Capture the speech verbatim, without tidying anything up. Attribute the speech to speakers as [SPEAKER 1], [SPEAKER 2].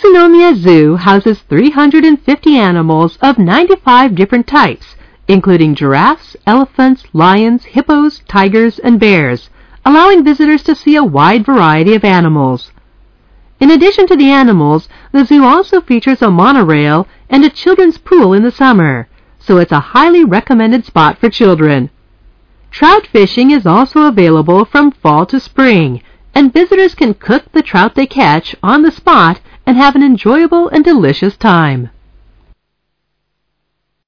[SPEAKER 1] Utsunomiya Zoo houses three hundred fifty animals of ninety-five different types, including giraffes, elephants, lions, hippos, tigers, and bears, allowing visitors to see a wide variety of animals. In addition to the animals, the zoo also features a monorail and a children's pool in the summer, so it's a highly recommended spot for children. Trout fishing is also available from fall to spring, and visitors can cook the trout they catch on the spot and have an enjoyable and delicious time.